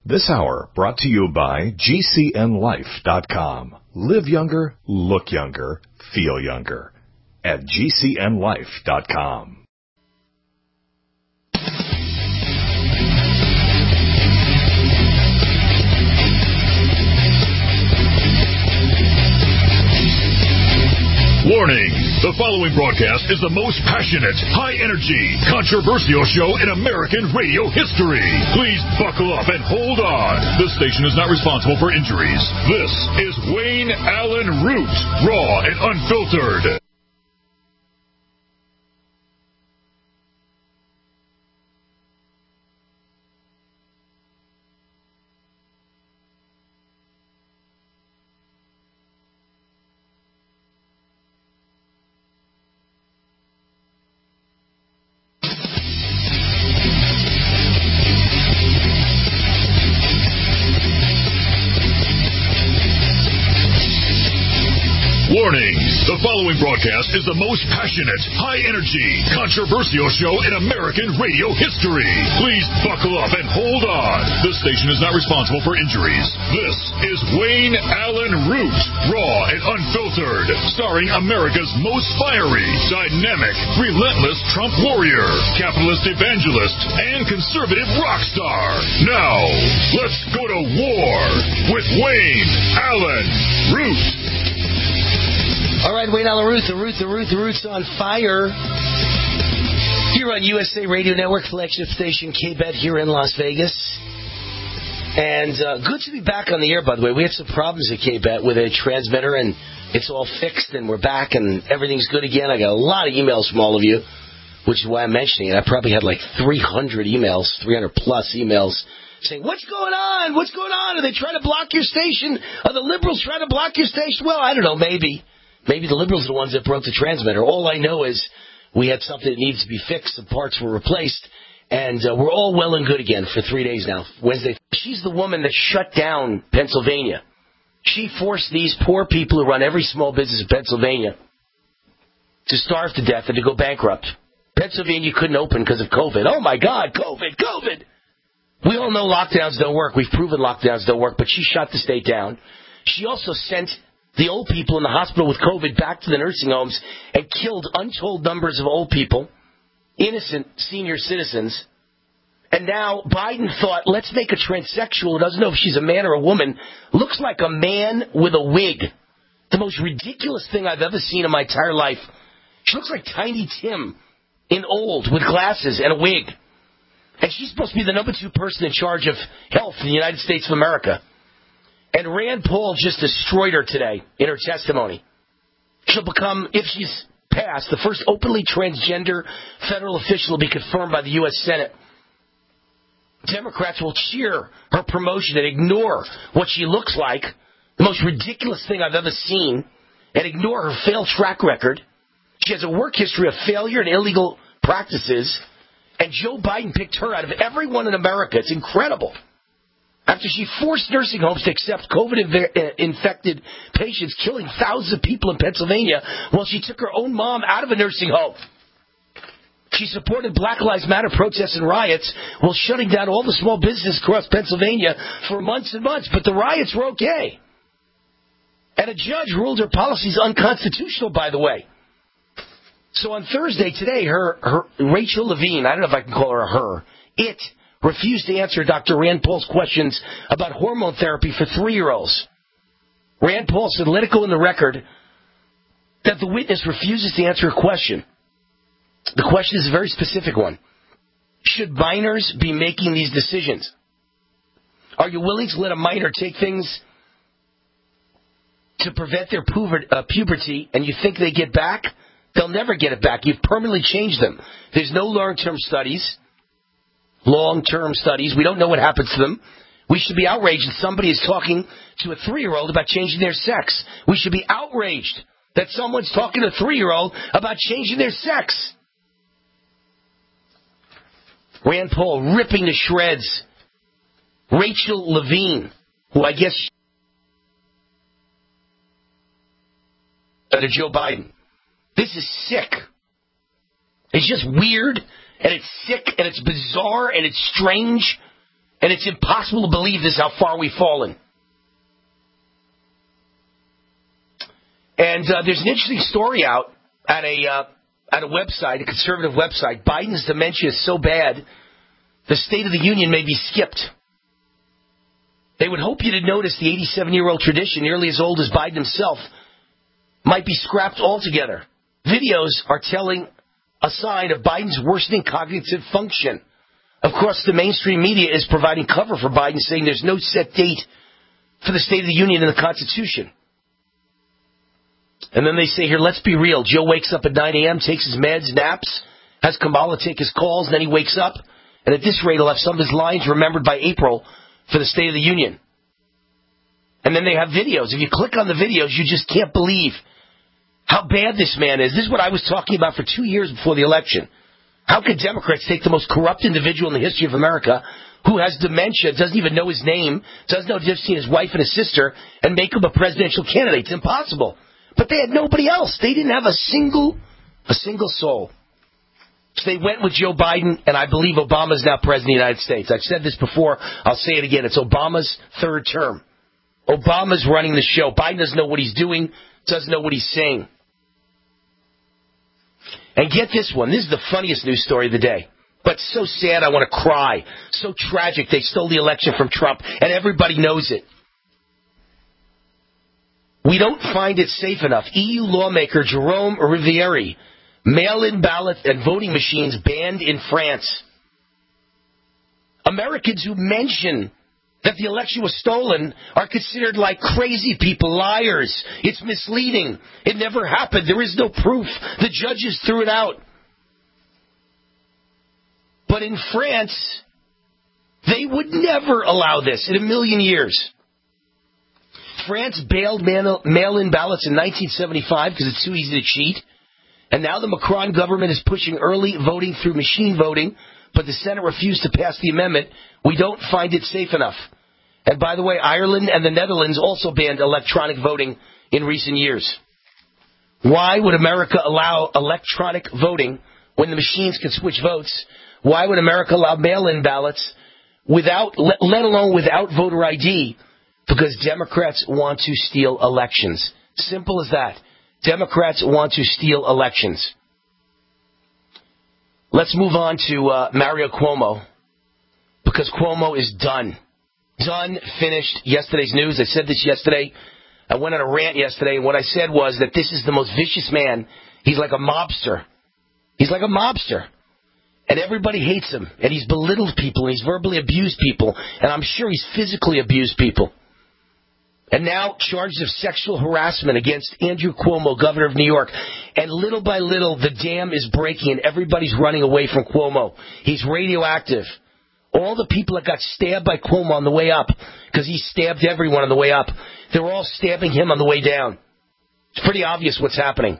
This hour brought to you by GCNLife.com. Live younger, look younger, feel younger. At GCNLife.com. Warning! The following broadcast is the most passionate, high-energy, controversial show in American radio history. Please buckle up and hold on. This station is not responsible for injuries. This is Wayne Allyn Root, raw and unfiltered. Warning! The following broadcast is the most passionate, high-energy, controversial show in American radio history. Please buckle up and hold on. This station is not responsible for injuries. This is Wayne Allyn Root, raw and unfiltered, starring America's most fiery, dynamic, relentless Trump warrior, capitalist evangelist, and conservative rock star. Now, let's go to war with Wayne Allyn Root. All right, Wayne Allyn Root, the Root's on fire. Here on USA Radio Network, flagship station KBET here in Las Vegas. And good to be back on the air, by the way. We had some problems at KBET with a transmitter, and it's all fixed, and we're back, and everything's good again. I got a lot of emails from all of you, which is why I'm mentioning it. I probably had like 300 plus emails, saying, what's going on? What's going on? Are they trying to block your station? Are the liberals trying to block your station? Well, I don't know, maybe. Maybe the liberals are the ones that broke the transmitter. All I know is we had something that needs to be fixed. Some parts were replaced. And we're all well and good again for 3 days now. Wednesday. She's the woman that shut down Pennsylvania. She forced these poor people who run every small business in Pennsylvania to starve to death and to go bankrupt. Pennsylvania couldn't open because of COVID. Oh, my God, COVID. We all know lockdowns don't work. We've proven lockdowns don't work. But she shut the state down. She also sent the old people in the hospital with COVID back to the nursing homes and killed untold numbers of old people, innocent senior citizens. And now Biden thought, let's make a transsexual who doesn't know if she's a man or a woman, looks like a man with a wig. The most ridiculous thing I've ever seen in my entire life. She looks like Tiny Tim in old with glasses and a wig. And she's supposed to be the number 2 person in charge of health in the United States of America. And Rand Paul just destroyed her today in her testimony. She'll become, if she's passed, the first openly transgender federal official to be confirmed by the U.S. Senate. Democrats will cheer her promotion and ignore what she looks like, the most ridiculous thing I've ever seen, and ignore her failed track record. She has a work history of failure and illegal practices, and Joe Biden picked her out of everyone in America. It's incredible. After she forced nursing homes to accept COVID-infected patients, killing thousands of people in Pennsylvania, while she took her own mom out of a nursing home. She supported Black Lives Matter protests and riots while shutting down all the small businesses across Pennsylvania for months and months. But the riots were okay. And a judge ruled her policies unconstitutional, by the way. So on Thursday, today, her Rachel Levine, I don't know if I can call her, refused to answer Dr. Rand Paul's questions about hormone therapy for 3-year-olds. Rand Paul said, let it go in the record that the witness refuses to answer a question. The question is a very specific one. Should minors be making these decisions? Are you willing to let a minor take things to prevent their puberty and you think they get back? They'll never get it back. You've permanently changed them. There's no long-term studies. We don't know what happens to them. We should be outraged that somebody is talking to a 3-year-old about changing their sex. We should be outraged that someone's talking to a 3-year-old about changing their sex. Rand Paul ripping to shreds Rachel Levine, who I guess to Joe Biden. This is sick. It's just weird, and it's sick, and it's bizarre, and it's strange, And it's impossible to believe this, how far we've fallen. And there's an interesting story out at a website, a conservative website. Biden's dementia is so bad, the State of the Union may be skipped. They would hope you to notice the 87-year-old tradition, nearly as old as Biden himself, might be scrapped altogether. Videos are telling a sign of Biden's worsening cognitive function. Of course, the mainstream media is providing cover for Biden, saying there's no set date for the State of the Union in the Constitution. And then they say here, let's be real. Joe wakes up at 9 a.m., takes his meds, naps, has Kamala take his calls, and then he wakes up. And at this rate, he'll have some of his lines remembered by April for the State of the Union. And then they have videos. If you click on the videos, you just can't believe how bad this man is. This is what I was talking about for 2 years before the election. How could Democrats take the most corrupt individual in the history of America, who has dementia, doesn't even know his name, doesn't know the difference between his wife and his sister, and make him a presidential candidate? It's impossible. But they had nobody else. They didn't have a single soul. So they went with Joe Biden, and I believe Obama's now president of the United States. I've said this before. I'll say it again. It's Obama's third term. Obama's running the show. Biden doesn't know what he's doing, doesn't know what he's saying. And get this one. This is the funniest news story of the day. But so sad I want to cry. So tragic they stole the election from Trump, and everybody knows it. We don't find it safe enough. EU lawmaker Jerome Riviere, mail-in ballot and voting machines banned in France. Americans who mention that the election was stolen are considered like crazy people, liars. It's misleading. It never happened. There is no proof. The judges threw it out. But in France, they would never allow this in a million years. France bailed mail-in ballots in 1975 because it's too easy to cheat. And now the Macron government is pushing early voting through machine voting, but the Senate refused to pass the amendment. We don't find it safe enough. And by the way, Ireland and the Netherlands also banned electronic voting in recent years. Why would America allow electronic voting when the machines can switch votes? Why would America allow mail-in ballots without, let alone without voter ID? Because Democrats want to steal elections. Simple as that. Democrats want to steal elections. Let's move on to Mario Cuomo, because Cuomo is done. Done, finished. Yesterday's news, I said this yesterday. I went on a rant yesterday, and what I said was that this is the most vicious man. He's like a mobster. He's like a mobster. And everybody hates him, and he's belittled people, and he's verbally abused people, and I'm sure he's physically abused people. And now charges of sexual harassment against Andrew Cuomo, governor of New York. And little by little, the dam is breaking and everybody's running away from Cuomo. He's radioactive. All the people that got stabbed by Cuomo on the way up, because he stabbed everyone on the way up, they were all stabbing him on the way down. It's pretty obvious what's happening.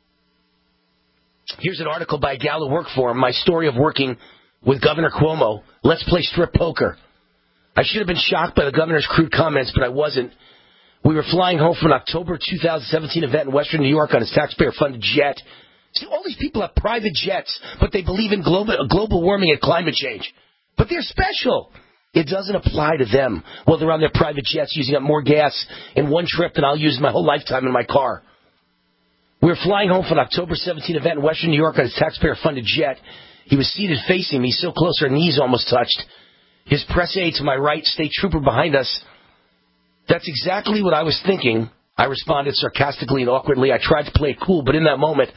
Here's an article by a gal who worked for him, my story of working with Governor Cuomo. Let's play strip poker. I should have been shocked by the governor's crude comments, but I wasn't. We were flying home from an October 2017 event in Western New York on his taxpayer-funded jet. See, all these people have private jets, but they believe in global warming and climate change. But they're special. It doesn't apply to them. Well, they're on their private jets using up more gas in one trip than I'll use my whole lifetime in my car. We were flying home from an October 17 event in Western New York on his taxpayer-funded jet. He was seated facing me, so close our knees almost touched. His press aide to my right, state trooper behind us. That's exactly what I was thinking. I responded sarcastically and awkwardly. I tried to play it cool, but in that moment,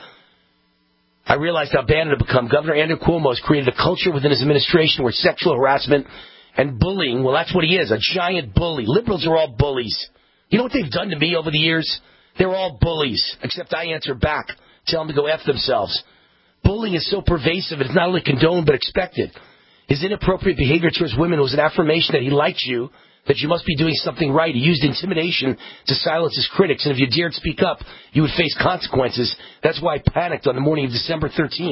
I realized how bad it had become. Governor Andrew Cuomo has created a culture within his administration where sexual harassment and bullying, well, that's what he is, a giant bully. Liberals are all bullies. You know what they've done to me over the years? They're all bullies, except I answer back, tell them to go F themselves. Bullying is so pervasive, it's not only condoned but expected. His inappropriate behavior towards women was an affirmation that he liked you, that you must be doing something right. He used intimidation to silence his critics, and if you dared speak up, you would face consequences. That's why I panicked on the morning of December 13th.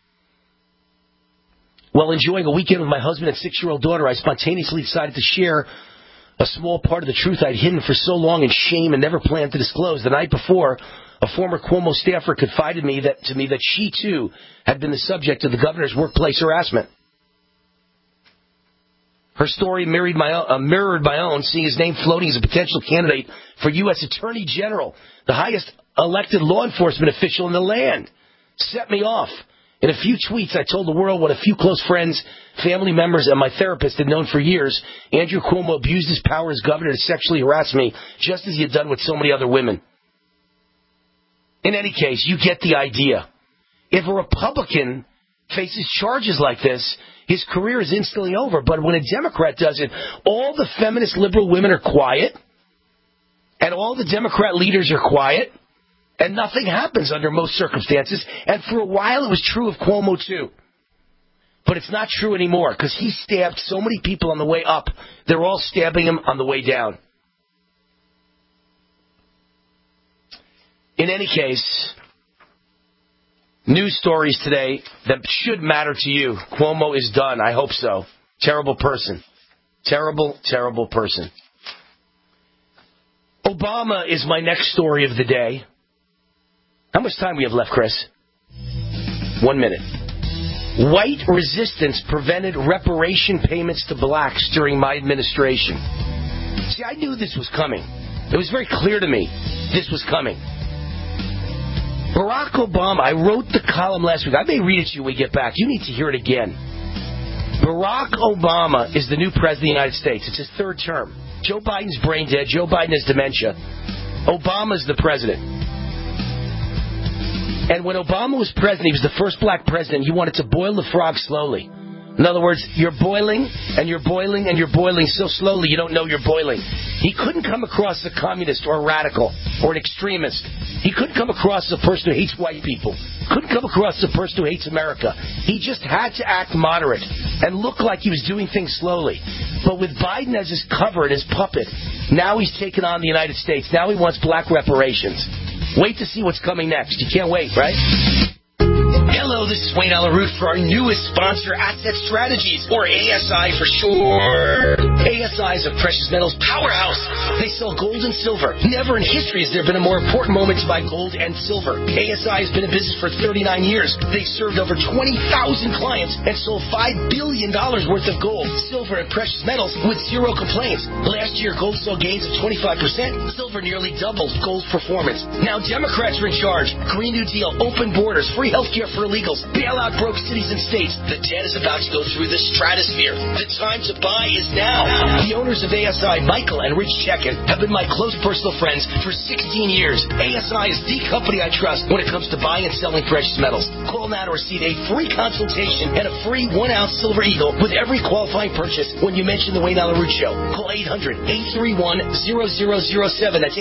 While enjoying a weekend with my husband and 6-year-old daughter, I spontaneously decided to share a small part of the truth I'd hidden for so long in shame and never planned to disclose. The night before, a former Cuomo staffer confided to me that she, too, had been the subject of the governor's workplace harassment. Her story mirrored my own, seeing his name floating as a potential candidate for U.S. Attorney General, the highest elected law enforcement official in the land. Set me off. In a few tweets, I told the world what a few close friends, family members, and my therapist had known for years. Andrew Cuomo abused his power as governor to sexually harass me, just as he had done with so many other women. In any case, you get the idea. If a Republican faces charges like this, his career is instantly over. But when a Democrat does it, all the feminist liberal women are quiet, and all the Democrat leaders are quiet, and nothing happens under most circumstances. And for a while, it was true of Cuomo, too. But it's not true anymore, because he stabbed so many people on the way up, they're all stabbing him on the way down. In any case, news stories today that should matter to you. Cuomo is done. I hope so. Terrible person. Terrible, terrible person. Obama is my next story of the day. How much time we have left, Chris? 1 minute. White resistance prevented reparation payments to blacks during my administration. See, I knew this was coming. It was very clear to me this was coming. Barack Obama, I wrote the column last week. I may read it to you when we get back. You need to hear it again. Barack Obama is the new president of the United States. It's his third term. Joe Biden's brain dead. Joe Biden has dementia. Obama's the president. And when Obama was president, he was the first black president. He wanted to boil the frog slowly. In other words, you're boiling, and you're boiling, and you're boiling so slowly you don't know you're boiling. He couldn't come across a communist or a radical or an extremist. He couldn't come across a person who hates white people. Couldn't come across a person who hates America. He just had to act moderate and look like he was doing things slowly. But with Biden as his cover and his puppet, now he's taken on the United States. Now he wants black reparations. Wait to see what's coming next. You can't wait, right? Hello, this is Wayne Allen Root for our newest sponsor, Asset Strategies, or ASI for short. ASI is a precious metals powerhouse. They sell gold and silver. Never in history has there been a more important moment to buy gold and silver. ASI has been in business for 39 years. They've served over 20,000 clients and sold $5 billion worth of gold, silver, and precious metals with zero complaints. Last year, gold saw gains of 25%. Silver nearly doubled gold's performance. Now Democrats are in charge. Green New Deal, open borders, free health care for illegals, bailout broke cities and states. The debt is about to go through the stratosphere. The time to buy is now. The owners of ASI, Michael and Rich Chekin, have been my close personal friends for 16 years. ASI is the company I trust when it comes to buying and selling precious metals. Call now to receive a free consultation and a free 1-ounce Silver Eagle with every qualifying purchase when you mention the Wayne Allen Root Show. Call 800-831-0007. That's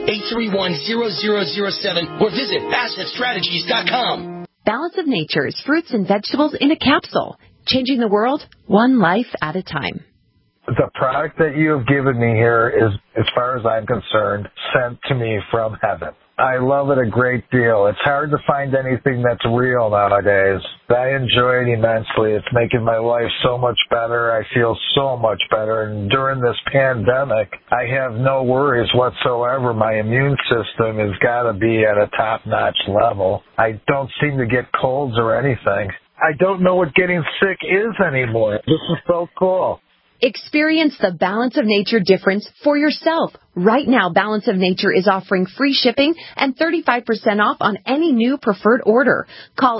800-831-0007 or visit AssetStrategies.com. Balance of Nature's fruits and vegetables in a capsule, changing the world one life at a time. The product that you have given me here is, as far as I'm concerned, sent to me from heaven. I love it a great deal. It's hard to find anything that's real nowadays. I enjoy it immensely. It's making my life so much better. I feel so much better. And during this pandemic, I have no worries whatsoever. My immune system has got to be at a top-notch level. I don't seem to get colds or anything. I don't know what getting sick is anymore. This is so cool. Experience the Balance of Nature difference for yourself. Right now, Balance of Nature is offering free shipping and 35% off on any new preferred order. Call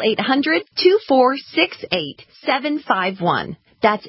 800-2468-751. That's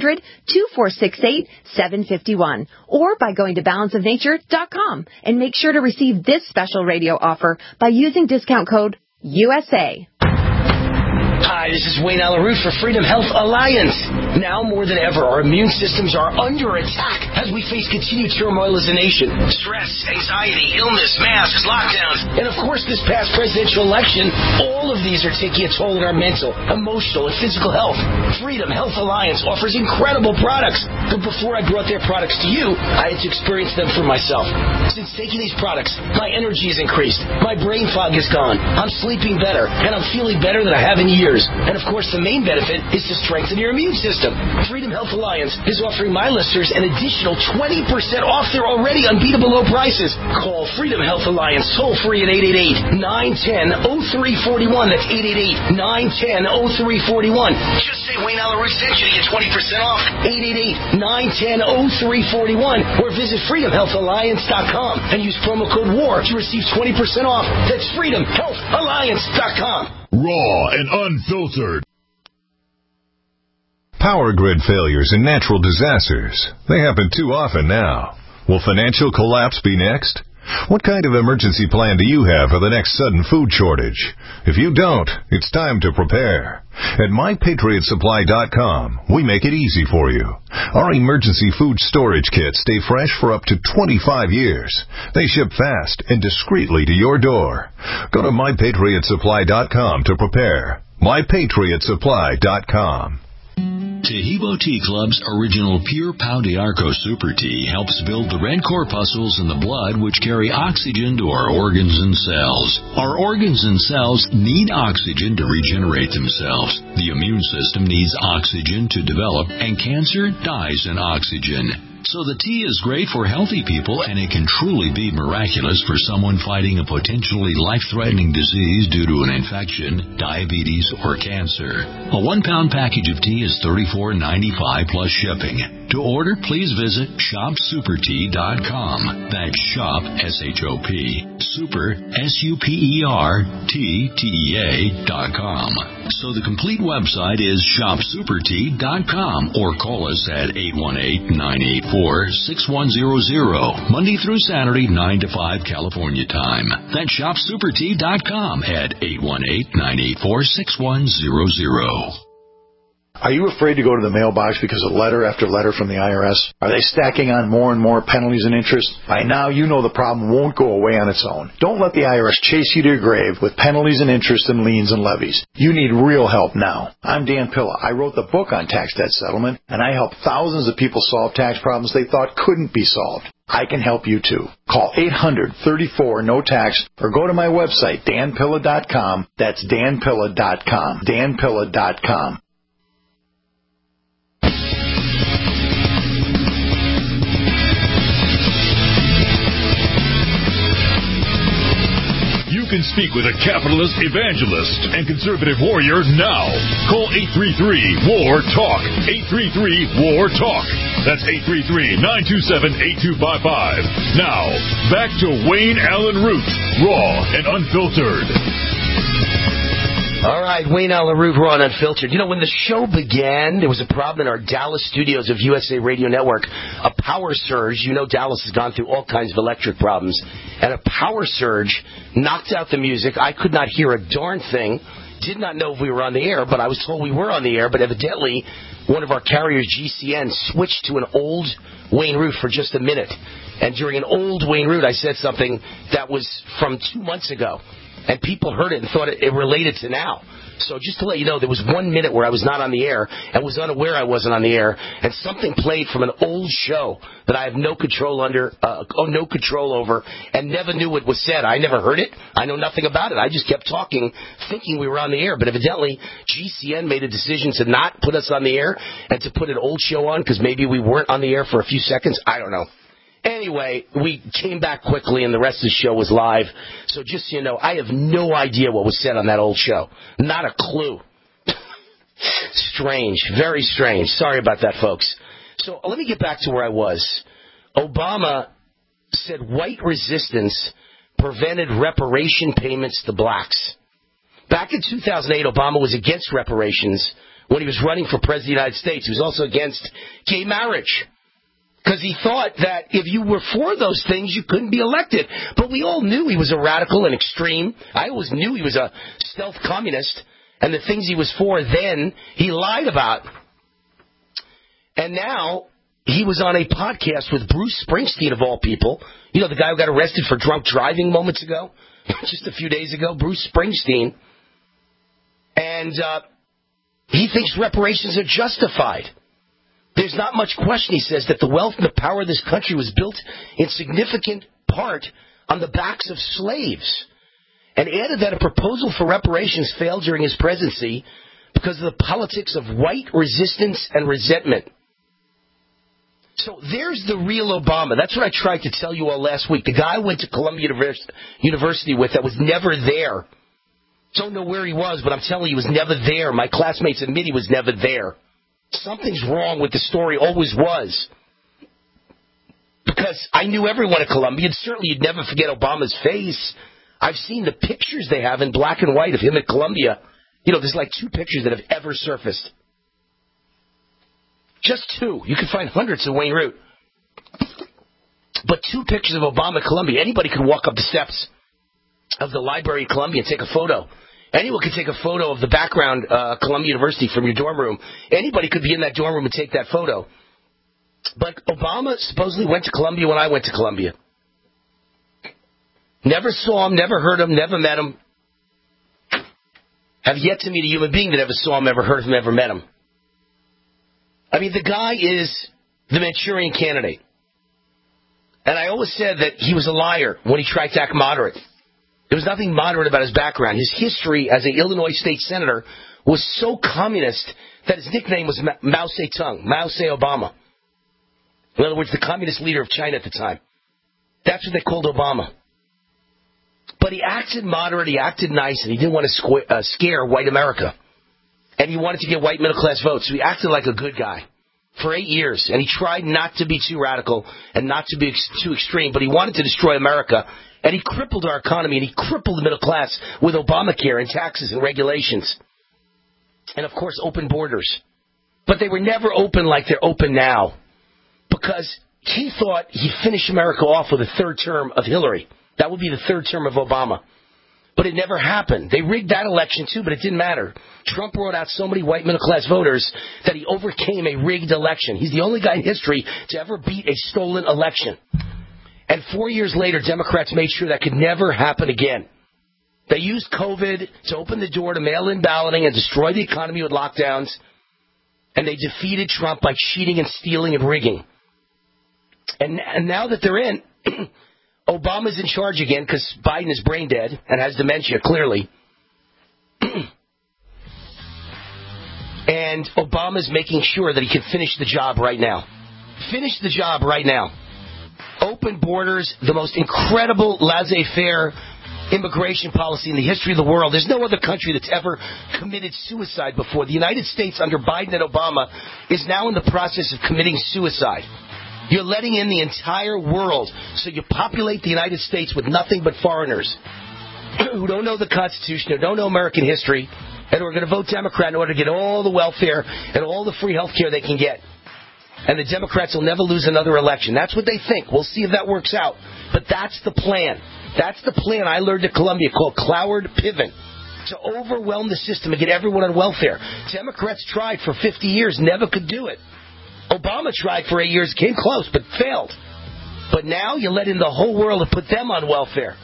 800-2468-751. Or by going to balanceofnature.com and make sure to receive this special radio offer by using discount code USA. Hi, this is Wayne Allen Root for Freedom Health Alliance. Now more than ever, our immune systems are under attack as we face continued turmoil as a nation. Stress, anxiety, illness, masks, lockdowns, and of course this past presidential election, all of these are taking a toll on our mental, emotional, and physical health. Freedom Health Alliance offers incredible products But before I brought their products to you, I had to experience them for myself. Since taking these products, my energy has increased, my brain fog is gone, I'm sleeping better, and I'm feeling better than I have in years. And of course, the main benefit is to strengthen your immune system. Freedom Health Alliance is offering my listeners an additional 20% off their already unbeatable low prices. Call Freedom Health Alliance toll free at 888-910-0341. That's 888-910-0341. Just say Wayne Allyn Root sent you to get 20% off. 888-910-0341 or visit freedomhealthalliance.com and use promo code WAR to receive 20% off. That's freedomhealthalliance.com. Raw and unfiltered. Power grid failures and natural disasters. They happen too often now. Will financial collapse be next? What kind of emergency plan do you have for the next sudden food shortage? If you don't, it's time to prepare. At MyPatriotSupply.com, we make it easy for you. Our emergency food storage kits stay fresh for up to 25 years. They ship fast and discreetly to your door. Go to MyPatriotSupply.com to prepare. MyPatriotSupply.com. Taheebo Tea Club's original Pure Pau d'Arco Super Tea helps build the red corpuscles in the blood which carry oxygen to our organs and cells. Our organs and cells need oxygen to regenerate themselves. The immune system needs oxygen to develop, and cancer dies in oxygen. So the tea is great for healthy people, and it can truly be miraculous for someone fighting a potentially life-threatening disease due to an infection, diabetes, or cancer. A 1-pound package of tea is $34.95 plus shipping. To order, please visit shopsupertea.com. That's shop, S-H-O-P, super, S-U-P-E-R-T-T-E-A.com. So the complete website is shopsupertea.com or call us at 818-984-6100, Monday through Saturday, 9 to 5 California time. That's shopsupertea.com at 818-984-6100. Are you afraid to go to the mailbox because of letter after letter from the IRS? Are they stacking on more and more penalties and interest? By now, you know the problem won't go away on its own. Don't let the IRS chase you to your grave with penalties and interest and liens and levies. You need real help now. I'm Dan Pilla. I wrote the book on tax debt settlement, and I help thousands of people solve tax problems they thought couldn't be solved. I can help you too. Call 800-34-NO-TAX or go to my website, danpilla.com. That's danpilla.com. danpilla.com. You can speak with a capitalist, evangelist, and conservative warrior now. Call 833-WAR-TALK. 833-WAR-TALK. That's 833-927-8255. Now, back to Wayne Allyn Root, raw and unfiltered. All right, Wayne Allyn Root, raw and unfiltered. You know, when the show began, there was a problem in our Dallas studios of USA Radio Network. A power surge. You know Dallas has gone through all kinds of electric problems. And a power surge knocked out the music. I could not hear a darn thing. Did not know if we were on the air, but I was told we were on the air. But evidently, one of our carriers, GCN, switched to an old Wayne Root for just a minute. And during an old Wayne Root, I said something that was from 2 months ago. And people heard it and thought it related to now. So just to let you know, there was 1 minute where I was not on the air and was unaware I wasn't on the air, and something played from an old show that I have no control over, and never knew what was said. I never heard it. I know nothing about it. I just kept talking, thinking we were on the air. But evidently, GCN made a decision to not put us on the air and to put an old show on because maybe we weren't on the air for a few seconds. I don't know. Anyway, we came back quickly, and the rest of the show was live. So just so you know, I have no idea what was said on that old show. Not a clue. Strange. Very strange. Sorry about that, folks. So let me get back to where I was. Obama said white resistance prevented reparation payments to blacks. Back in 2008, Obama was against reparations when he was running for president of the United States. He was also against gay marriage. Because he thought that if you were for those things, you couldn't be elected. But we all knew he was a radical and extreme. I always knew he was a stealth communist. And the things he was for then, he lied about. And now, he was on a podcast with Bruce Springsteen, of all people. You know, the guy who got arrested for drunk driving moments ago? Just a few days ago, Bruce Springsteen. And he thinks reparations are justified. There's not much question, he says, that the wealth and the power of this country was built in significant part on the backs of slaves, and added that a proposal for reparations failed during his presidency because of the politics of white resistance and resentment. So there's the real Obama. That's what I tried to tell you all last week. The guy I went to Columbia University with that was never there. Don't know where he was, but I'm telling you, he was never there. My classmates admit he was never there. Something's wrong with the story, always was. Because I knew everyone at Columbia, and certainly you'd never forget Obama's face. I've seen the pictures they have in black and white of him at Columbia. You know, there's like 2 pictures that have ever surfaced. Just 2. You can find hundreds of Wayne Root. But 2 pictures of Obama at Columbia. Anybody could walk up the steps of the Library of Columbia and take a photo. Anyone could take a photo of the background Columbia University from your dorm room. Anybody could be in that dorm room and take that photo. But Obama supposedly went to Columbia when I went to Columbia. Never saw him, never heard him, never met him. Have yet to meet a human being that ever saw him, ever heard of him, ever met him. I mean, the guy is the Manchurian Candidate. And I always said that he was a liar when he tried to act moderate. There was nothing moderate about his background. His history as an Illinois state senator was so communist that his nickname was Mao Zedong, Mao Se Obama. In other words, the communist leader of China at the time. That's what they called Obama. But he acted moderate, he acted nice, and he didn't want to scare white America. And he wanted to get white middle-class votes, so he acted like a good guy for 8 years. And he tried not to be too radical and not to be too extreme, but he wanted to destroy America. And he crippled our economy, and he crippled the middle class with Obamacare and taxes and regulations. And, of course, open borders. But they were never open like they're open now. Because he thought he'd finish America off with a 3rd term of Hillary. That would be the 3rd term of Obama. But it never happened. They rigged that election, too, but it didn't matter. Trump brought out so many white middle-class voters that he overcame a rigged election. He's the only guy in history to ever beat a stolen election. And 4 years later, Democrats made sure that could never happen again. They used COVID to open the door to mail-in balloting and destroy the economy with lockdowns. And they defeated Trump by cheating and stealing and rigging. And now that they're in, Obama's in charge again because Biden is brain dead and has dementia, clearly. And Obama's making sure that he can finish the job right now. Finish the job right now. Open borders, the most incredible laissez-faire immigration policy in the history of the world. There's no other country that's ever committed suicide before. The United States under Biden and Obama is now in the process of committing suicide. You're letting in the entire world, so you populate the United States with nothing but foreigners who don't know the Constitution, who don't know American history, and who are going to vote Democrat in order to get all the welfare and all the free health care they can get. And the Democrats will never lose another election. That's what they think. We'll see if that works out. But that's the plan. That's the plan I learned at Columbia called Cloward Piven. To overwhelm the system and get everyone on welfare. Democrats tried for 50 years, never could do it. Obama tried for 8 years, came close, but failed. But now you let in the whole world and put them on welfare.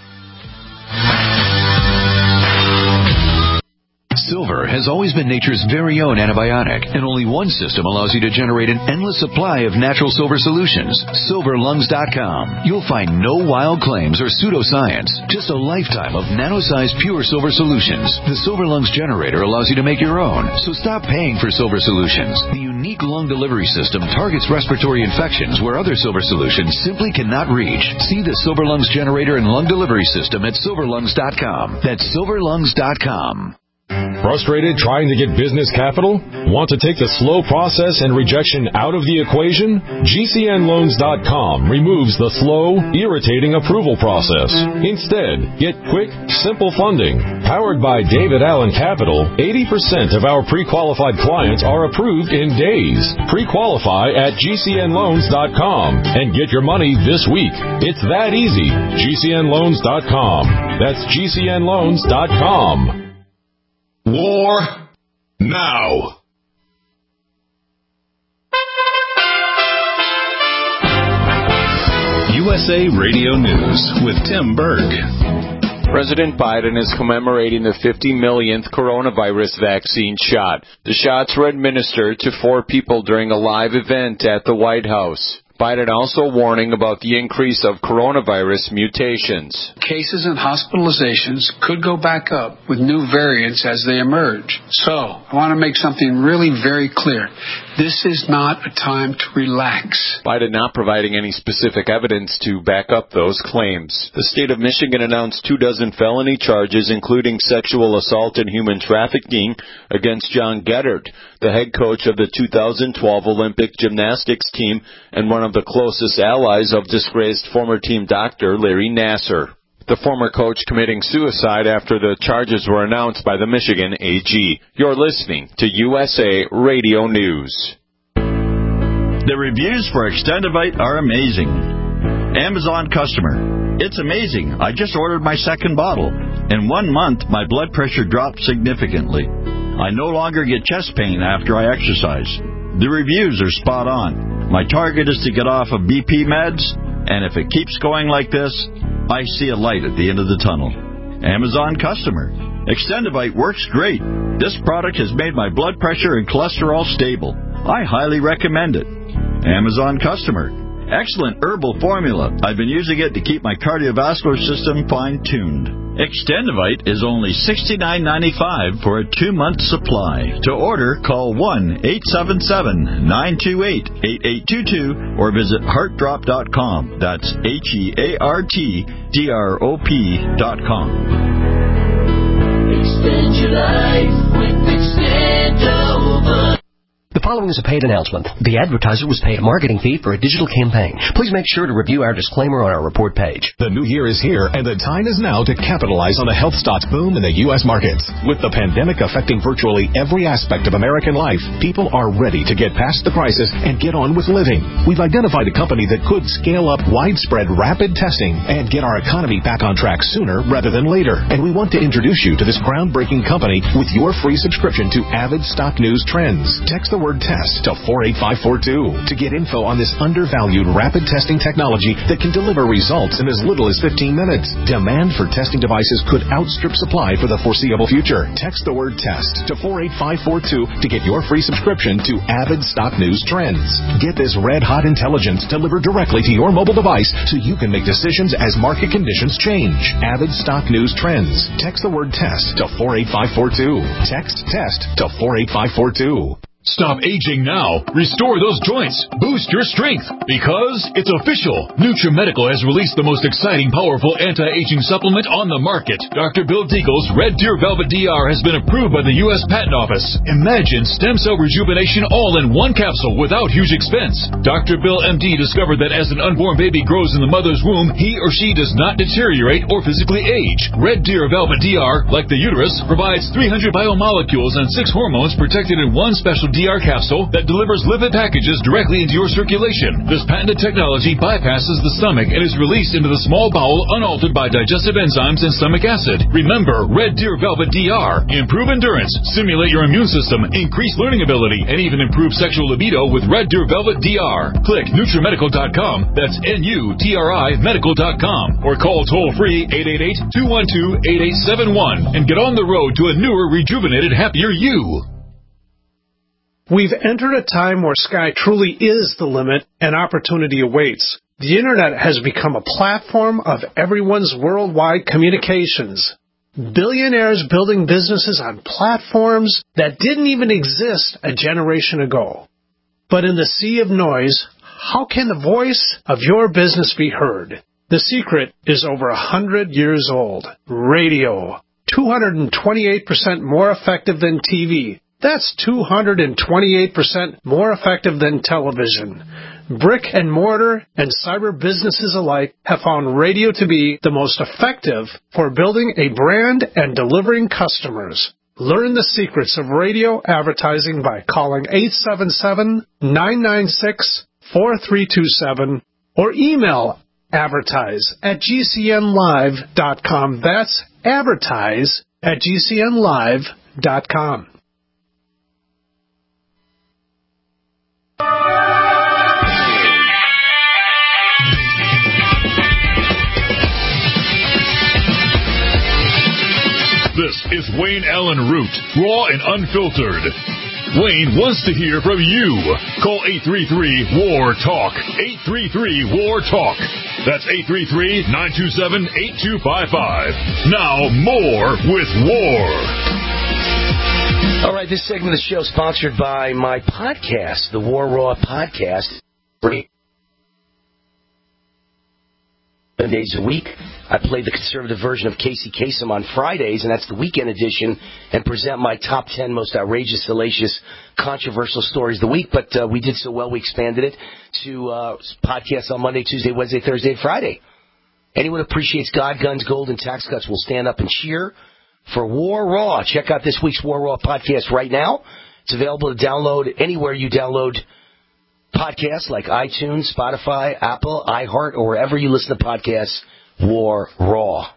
Silver has always been nature's very own antibiotic, and only one system allows you to generate an endless supply of natural silver solutions. SilverLungs.com. You'll find no wild claims or pseudoscience, just a lifetime of nano-sized pure silver solutions. The Silver Lungs generator allows you to make your own, so stop paying for silver solutions. The unique lung delivery system targets respiratory infections where other silver solutions simply cannot reach. See the Silver Lungs generator and lung delivery system at SilverLungs.com. That's SilverLungs.com. Frustrated trying to get business capital? Want to take the slow process and rejection out of the equation? GCNLoans.com removes the slow, irritating approval process. Instead, get quick, simple funding. Powered by David Allen Capital, 80% of our pre-qualified clients are approved in days. Pre-qualify at GCNLoans.com and get your money this week. It's that easy. GCNLoans.com. That's GCNLoans.com. War now. USA Radio News with Tim Berg. President Biden is commemorating the 50 millionth coronavirus vaccine shot. The shots were administered to 4 people during a live event at the White House. Biden also warning about the increase of coronavirus mutations. Cases and hospitalizations could go back up with new variants as they emerge. So, I want to make something really very clear. This is not a time to relax. Biden not providing any specific evidence to back up those claims. The state of Michigan announced 24 felony charges, including sexual assault and human trafficking, against John Geddard, the head coach of the 2012 Olympic gymnastics team and one of the closest allies of disgraced former team doctor Larry Nassar. The former coach committing suicide after the charges were announced by the Michigan AG. You're listening to USA Radio News. The reviews for Extendivite are amazing. Amazon customer. It's amazing. I just ordered my second bottle. In 1 month, my blood pressure dropped significantly. I no longer get chest pain after I exercise. The reviews are spot on. My target is to get off of BP meds, and if it keeps going like this, I see a light at the end of the tunnel. Amazon customer. Extendivite works great. This product has made my blood pressure and cholesterol stable. I highly recommend it. Amazon customer. Excellent herbal formula. I've been using it to keep my cardiovascular system fine-tuned. Extendivite is only $69.95 for a 2-month supply. To order, call 1-877-928-8822 or visit heartdrop.com. That's HEARTDROP.com. Extend your life with Extendovite. The following is a paid announcement. The advertiser was paid a marketing fee for a digital campaign. Please make sure to review our disclaimer on our report page. The new year is here, and the time is now to capitalize on the health stocks boom in the U.S. markets. With the pandemic affecting virtually every aspect of American life, people are ready to get past the crisis and get on with living. We've identified a company that could scale up widespread rapid testing and get our economy back on track sooner rather than later. And we want to introduce you to this groundbreaking company with your free subscription to Avid Stock News Trends. Text the word TEST to 48542 to get info on this undervalued rapid testing technology that can deliver results in as little as 15 minutes. Demand for testing devices could outstrip supply for the foreseeable future. Text the word TEST to 48542 to get your free subscription to Avid Stock News Trends. Get this red-hot intelligence delivered directly to your mobile device so you can make decisions as market conditions change. Avid Stock News Trends. Text the word TEST to 48542. Text TEST to 48542. Stop aging now. Restore those joints. Boost your strength. Because it's official. NutriMedical has released the most exciting, powerful anti-aging supplement on the market. Dr. Bill Deagle's Red Deer Velvet DR has been approved by the U.S. Patent Office. Imagine stem cell rejuvenation all in one capsule without huge expense. Dr. Bill MD discovered that as an unborn baby grows in the mother's womb, he or she does not deteriorate or physically age. Red Deer Velvet DR, like the uterus, provides 300 biomolecules and 6 hormones protected in one special DR capsule that delivers lipid packages directly into your circulation. This patented technology bypasses the stomach and is released into the small bowel unaltered by digestive enzymes and stomach acid. Remember, Red Deer Velvet DR. Improve endurance, stimulate your immune system, increase learning ability, and even improve sexual libido with Red Deer Velvet DR. Click NutriMedical.com, that's NUTRI Medical.com, or call toll-free 888-212-8871 and get on the road to a newer, rejuvenated, happier you. We've entered a time where sky truly is the limit and opportunity awaits. The Internet has become a platform of everyone's worldwide communications. Billionaires building businesses on platforms that didn't even exist a generation ago. But in the sea of noise, how can the voice of your business be heard? The secret is over 100 years old. Radio. 228% more effective than TV. That's 228% more effective than television. Brick and mortar and cyber businesses alike have found radio to be the most effective for building a brand and delivering customers. Learn the secrets of radio advertising by calling 877-996-4327 or email advertise@gcnlive.com. That's advertise@gcnlive.com. Wayne Allen Root, raw and unfiltered. Wayne wants to hear from you. Call 833-WAR-TALK. 833-WAR-TALK. That's 833-927-8255. Now, more with War. All right, this segment of the show is sponsored by my podcast, the War Raw Podcast. 7 days a week. I play the conservative version of Casey Kasem on Fridays, and that's the weekend edition, and present my top 10 most outrageous, salacious, controversial stories of the week. But we did so well, we expanded it to podcasts on Monday, Tuesday, Wednesday, Thursday, and Friday. Anyone who appreciates God, guns, gold, and tax cuts will stand up and cheer for War Raw. Check out this week's War Raw podcast right now. It's available to download anywhere you download podcasts like iTunes, Spotify, Apple, iHeart, or wherever you listen to podcasts. War Raw.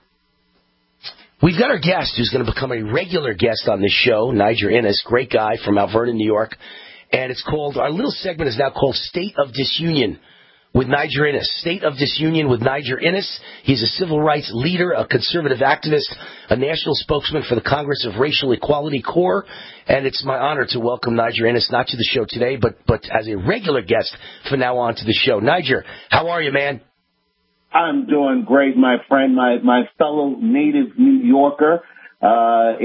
We've got our guest who's going to become a regular guest on this show, Niger Innis, great guy from Mount Vernon, New York. And it's called, our little segment is now called State of Disunion with Niger Innis. State of Disunion with Niger Innis. He's a civil rights leader, a conservative activist, a national spokesman for the Congress of Racial Equality Corps. And it's my honor to welcome Niger Innis, not to the show today, but as a regular guest from now on to the show. Niger, how are you, man? I'm doing great, my friend, my fellow native New Yorker. I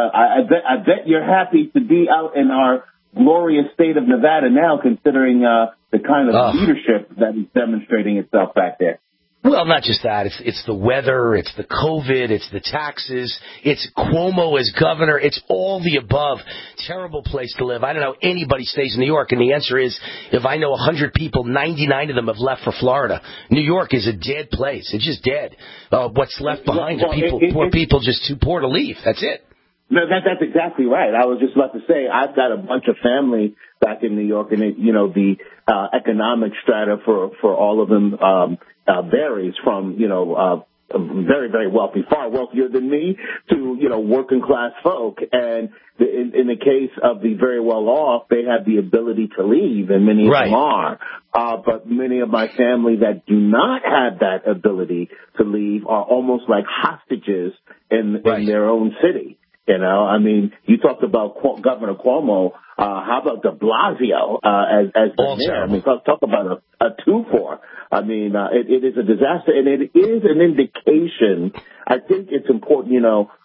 bet you're happy to be out in our glorious state of Nevada now, considering the kind of leadership that is demonstrating itself back there. Well, not just that. It's the weather, it's the COVID, it's the taxes, it's Cuomo as governor, it's all the above. Terrible place to live. I don't know anybody stays in New York, and the answer is, if I know 100 people, 99 of them have left for Florida. New York is a dead place. It's just dead. What's left behind are poor people just too poor to leave. That's it. No, that's exactly right. I was just about to say, I've got a bunch of family back in New York, and the economic strata for all of them varies from very, very wealthy, far wealthier than me, to working class folk. And in the case of the very well off, they have the ability to leave, and many of them are. But many of my family that do not have that ability to leave are almost like hostages in their own city. I mean, you talked about Governor Cuomo. How about de Blasio as the mayor? I mean, talk about a two-for. I mean, it is a disaster, and it is an indication. I think it's important,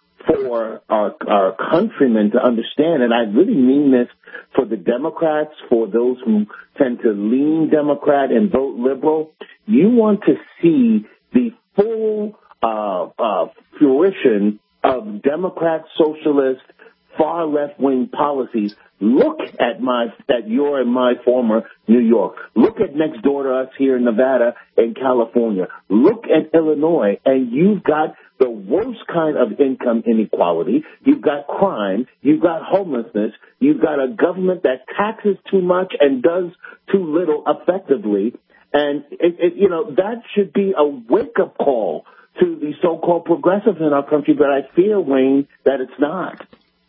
for our countrymen to understand, and I really mean this for the Democrats, for those who tend to lean Democrat and vote liberal. You want to see the full fruition of Democrat, socialist, far left-wing policies. Look at your and my former New York. Look at next door to us here in Nevada and California. Look at Illinois, and you've got the worst kind of income inequality. You've got crime. You've got homelessness. You've got a government that taxes too much and does too little effectively. And that should be a wake-up call to the so-called progressives in our country, but I fear, Wayne, that it's not.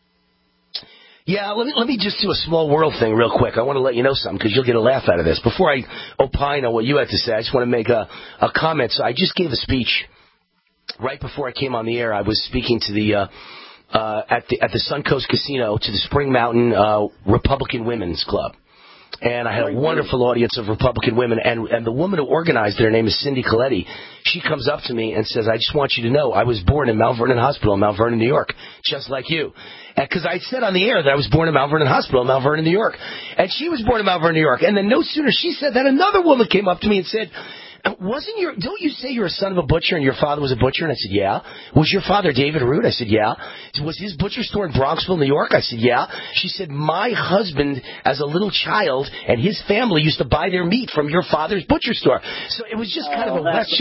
Yeah, let me just do a small world thing real quick. I want to let you know something, because you'll get a laugh out of this. Before I opine on what you had to say, I just want to make a comment. So I just gave a speech right before I came on the air. I was speaking to the at the Suncoast Casino, to the Spring Mountain Republican Women's Club. And I had a wonderful audience of Republican women, and the woman who organized it, her name is Cindy Coletti. She comes up to me and says, I just want you to know I was born in Mount Vernon Hospital in Mount Vernon, New York, just like you. Because I said on the air that I was born in Mount Vernon Hospital in Mount Vernon, New York. And she was born in Mount Vernon, New York. And then no sooner she said that, another woman came up to me and said, don't you say you're a son of a butcher and your father was a butcher? And I said, yeah. Was your father David Root? I said, yeah. Was his butcher store in Bronxville, New York? I said, yeah. She said, my husband, as a little child, and his family used to buy their meat from your father's butcher store. So it was just kind of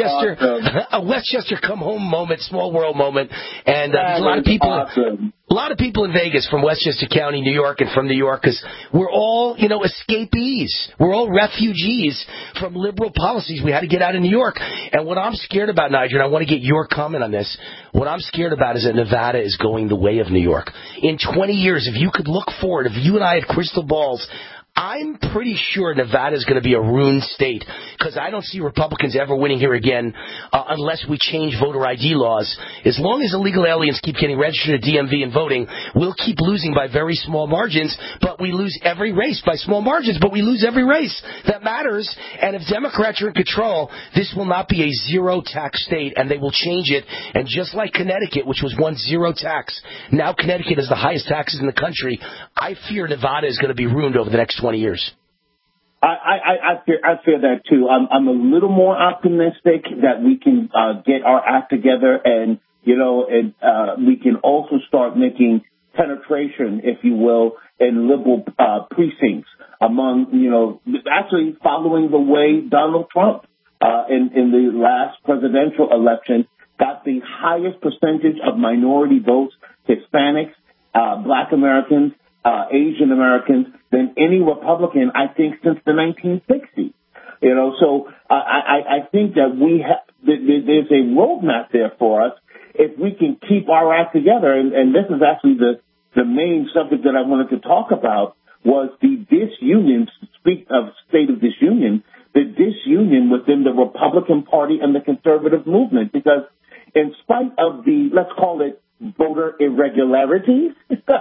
a Westchester come home moment, small world moment. And a lot of people... Awesome. A lot of people in Vegas from Westchester County, New York, and from New York, because we're all, escapees. We're all refugees from liberal policies. We had to get out of New York. And what I'm scared about, Niger, and I want to get your comment on this, what I'm scared about is that Nevada is going the way of New York. In 20 years, if you could look forward, if you and I had crystal balls, I'm pretty sure Nevada is going to be a ruined state because I don't see Republicans ever winning here again unless we change voter ID laws. As long as illegal aliens keep getting registered at DMV and voting, we'll keep losing by very small margins, but we lose every race by small margins, but we lose every race that matters. And if Democrats are in control, this will not be a zero-tax state, and they will change it. And just like Connecticut, which was once zero tax, now Connecticut has the highest taxes in the country. I fear Nevada is going to be ruined over the next 20 years. I fear that too. I'm a little more optimistic that we can get our act together, and we can also start making penetration, if you will, in liberal precincts among actually following the way Donald Trump in the last presidential election got the highest percentage of minority votes, Hispanics, Black Americans, Asian Americans than any Republican, I think, since the 1960s. So I think that there's a roadmap there for us if we can keep our act together. And this is actually the main subject that I wanted to talk about was the disunion, speak of state of disunion, the disunion within the Republican Party and the conservative movement, because in spite of the, let's call it, voter irregularities,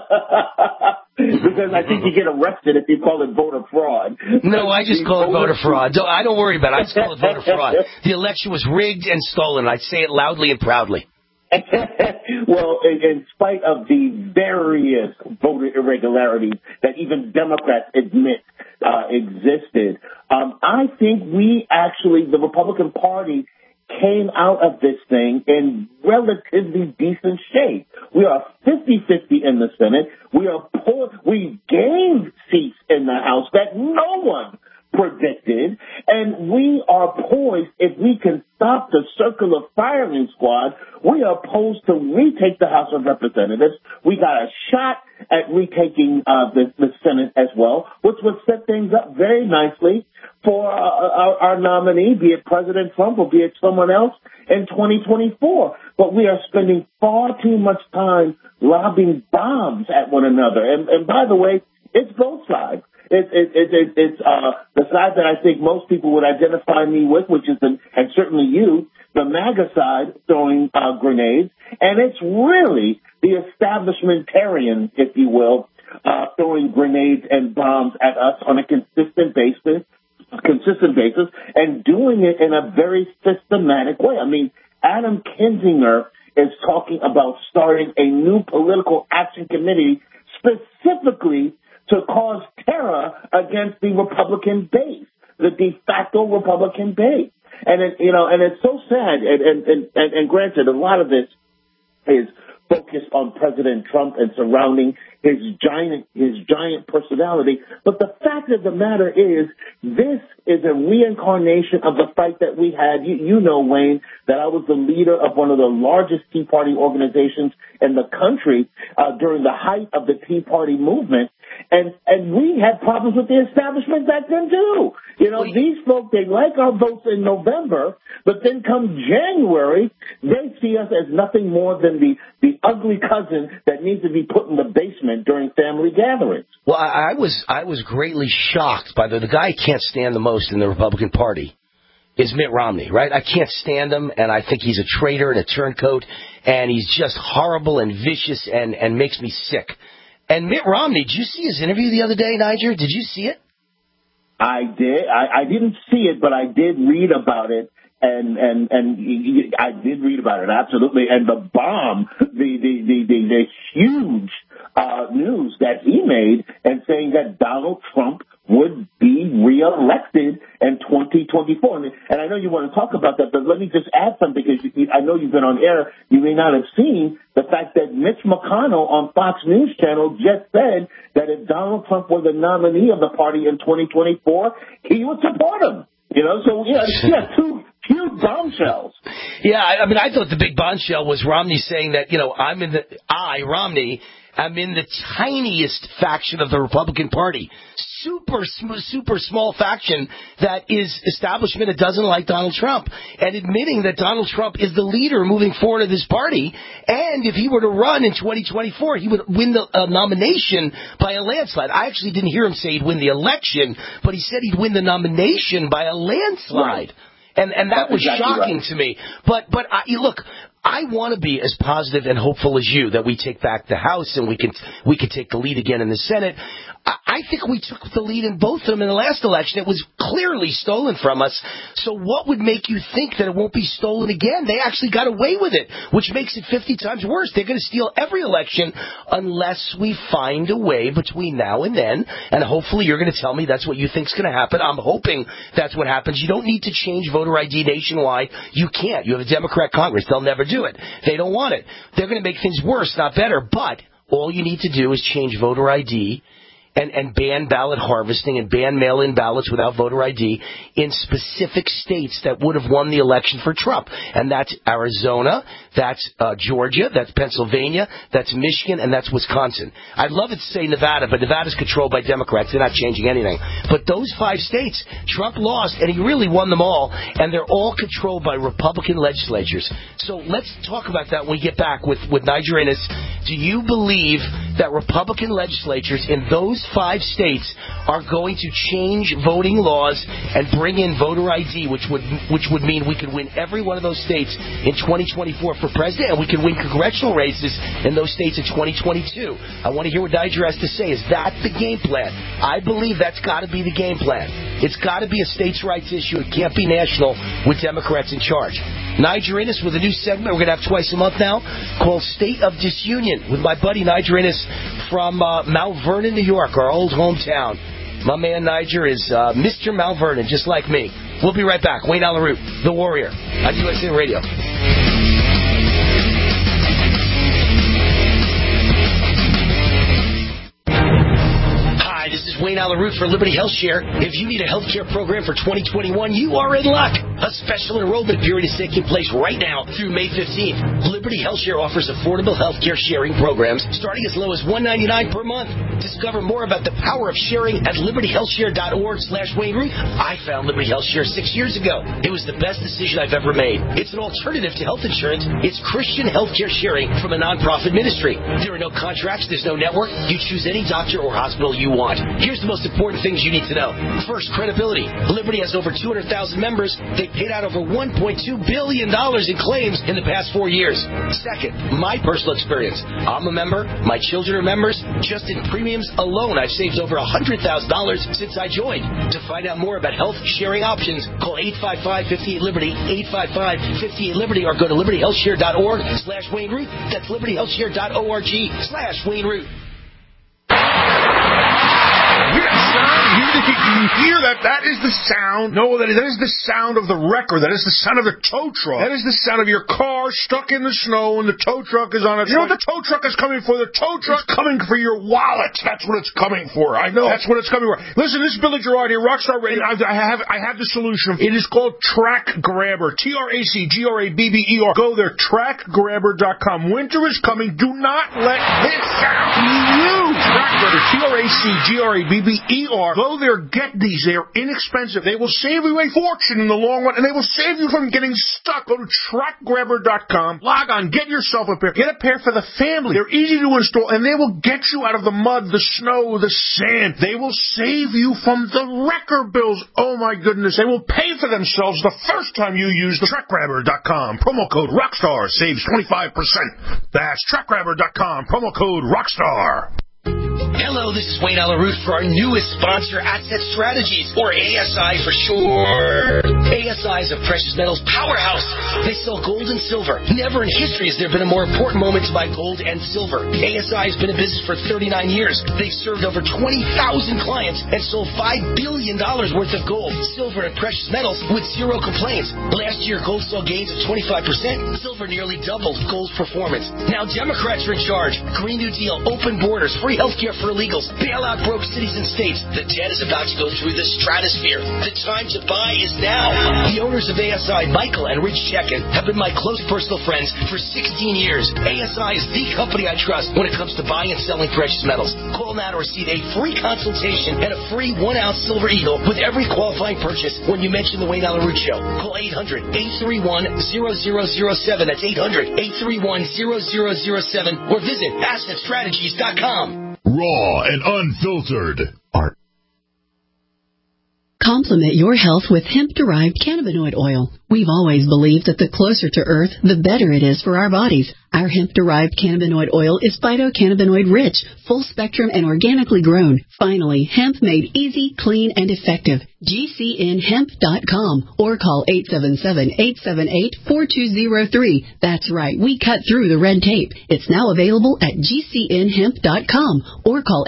because I think you get arrested if you call it voter fraud. No, I just call it voter fraud. I don't worry about it. I just call it voter fraud. The election was rigged and stolen. I say it loudly and proudly. Well, in spite of the various voter irregularities that even Democrats admit existed, I think the Republican Party came out of this thing in relatively decent shape. We are 50-50 in the Senate. We gained seats in the House that no one predicted, and we are poised, if we can stop the circular firing squad, we are poised to retake the House of Representatives. We got a shot at retaking the Senate as well, which would set things up very nicely for our nominee, be it President Trump or be it someone else, in 2024. But we are spending far too much time lobbing bombs at one another. And by the way, it's both sides. It's the side that I think most people would identify me with, which is, and certainly you, the MAGA side throwing grenades, and it's really the establishmentarians, if you will, throwing grenades and bombs at us on a consistent basis, and doing it in a very systematic way. I mean, Adam Kinzinger is talking about starting a new political action committee specifically to cause terror against the Republican base, the de facto Republican base. And it's so sad. And granted, a lot of this is focused on President Trump and surrounding his giant personality. But the fact of the matter is, this is a reincarnation of the fight that we had. You know, Wayne, that I was the leader of one of the largest Tea Party organizations in the country during the height of the Tea Party movement. And we had problems with the establishment back then, too. These folks, they like our votes in November, but then come January, they see us as nothing more than the ugly cousin that needs to be put in the basement during family gatherings. Well, I was greatly shocked by the guy I can't stand the most in the Republican Party is Mitt Romney, right? I can't stand him, and I think he's a traitor and a turncoat, and he's just horrible and vicious and makes me sick. And Mitt Romney, did you see his interview the other day, Niger? Did you see it? I did. I didn't see it, but I did read about it. And I did read about it, absolutely. And the bomb, the huge news that he made, and saying that Donald Trump would be reelected in 2024. And I know you want to talk about that, but let me just add something, because I know you've been on air. You may not have seen the fact that Mitch McConnell on Fox News Channel just said that if Donald Trump were the nominee of the party in 2024, he would support him. So two huge bombshells. Yeah, I mean, I thought the big bombshell was Romney saying that, Romney, I'm in the tiniest faction of the Republican Party. super small faction that is establishment that doesn't like Donald Trump, and admitting that Donald Trump is the leader moving forward of this party, and if he were to run in 2024, he would win the nomination by a landslide. I actually didn't hear him say he'd win the election, but he said he'd win the nomination by a landslide. Right. And that was exactly shocking to me. But look, I want to be as positive and hopeful as you that we take back the House and we can take the lead again in the Senate. I think we took the lead in both of them in the last election. It was clearly stolen from us. So what would make you think that it won't be stolen again? They actually got away with it, which makes it 50 times worse. They're going to steal every election unless we find a way between now and then. And hopefully you're going to tell me that's what you think is going to happen. I'm hoping that's what happens. You don't need to change voter ID nationwide. You can't. You have a Democrat Congress. They'll never do it. They don't want it. They're going to make things worse, not better. But all you need to do is change voter ID and ban ballot harvesting and ban mail-in ballots without voter ID in specific states that would have won the election for Trump. And that's Arizona, that's Georgia, that's Pennsylvania, that's Michigan, and that's Wisconsin. I'd love it to say Nevada, but Nevada's controlled by Democrats. They're not changing anything. But those 5 states, Trump lost, and he really won them all, and they're all controlled by Republican legislatures. So let's talk about that when we get back with Niger Innis. Do you believe that Republican legislatures in those 5 states are going to change voting laws and bring in voter ID, which would mean we could win every one of those states in 2024 for president, and we can win congressional races in those states in 2022? I want to hear what Niger has to say. Is that the game plan? I believe that's got to be the game plan. It's got to be a states' rights issue. It can't be national with Democrats in charge. Niger Innis with a new segment we're going to have twice a month now called State of Disunion with my buddy Niger Innis from Mount Vernon, New York, our old hometown. My man Niger is Mr. Mount Vernon, just like me. We'll be right back. Wayne Allyn Root, The Warrior, on USA Radio. This is Wayne Allyn Root for Liberty Health Share. If you need a health care program for 2021, you are in luck. A special enrollment period is taking place right now through May 15th. Liberty Health Share offers affordable health care sharing programs starting as low as $199 per month. Discover more about the power of sharing at libertyhealthshare.org/Wayne Root. I found Liberty Health Share 6 years ago. It was the best decision I've ever made. It's an alternative to health insurance. It's Christian health care sharing from a nonprofit ministry. There are no contracts. There's no network. You choose any doctor or hospital you want. Here's the most important things you need to know. First, credibility. Liberty has over 200,000 members. They paid out over $1.2 billion in claims in the past 4 years. Second, my personal experience. I'm a member. My children are members. Just in premiums alone, I've saved over $100,000 since I joined. To find out more about health sharing options, call 855-58-LIBERTY, 855-58-LIBERTY, or go to libertyhealthshare.org/Wayne Root. That's libertyhealthshare.org/Wayne Root. You hear that? That is the sound. No, that is the sound of the wrecker. That is the sound of the tow truck. That is the sound of your car stuck in the snow and the tow truck is on it. You know what the tow truck is coming for? The tow truck's coming for your wallet. That's what it's coming for. I know. That's what it's coming for. Listen, this is Billy Gerard here, Rockstar Radio. I have the solution. It is called Track Grabber. TRACGRABBER. Go there, trackgrabber.com. Winter is coming. Do not let this sound be used. Track Grabber. TRACGRABBER. Go there, get these. They are inexpensive. They will save you a fortune in the long run, and they will save you from getting stuck. Go to trackgrabber.com. Log on. Get yourself a pair. Get a pair for the family. They're easy to install, and they will get you out of the mud, the snow, the sand. They will save you from the wrecker bills. Oh, my goodness. They will pay for themselves the first time you use the trackgrabber.com. Promo code ROCKSTAR saves 25%. That's trackgrabber.com. Promo code ROCKSTAR. Hello, this is Wayne Allyn Root for our newest sponsor, Asset Strategies, or ASI for short. ASI is a precious metals powerhouse. They sell gold and silver. Never in history has there been a more important moment to buy gold and silver. ASI has been in business for 39 years. They've served over 20,000 clients and sold $5 billion worth of gold, silver, and precious metals with zero complaints. Last year, gold saw gains of 25%. Silver nearly doubled gold's performance. Now Democrats are in charge. Green New Deal, open borders, free healthcare for illegals, bailout broke cities and states. The debt is about to go through the stratosphere. The time to buy is now. The owners of ASI, Michael and Rich Chekin, have been my close personal friends for 16 years. ASI is the company I trust when it comes to buying and selling precious metals. Call now to receive a free consultation and a free 1-ounce Silver Eagle with every qualifying purchase when you mention the Wayne Allyn Root Show. Call 800-831-0007. That's 800-831-0007 or visit AssetStrategies.com. Raw and unfiltered. Complement your health with hemp-derived cannabinoid oil. We've always believed that the closer to Earth, the better it is for our bodies. Our hemp-derived cannabinoid oil is phytocannabinoid-rich, full-spectrum, and organically grown. Finally, hemp made easy, clean, and effective. GCNhemp.com or call 877-878-4203. That's right, we cut through the red tape. It's now available at GCNhemp.com or call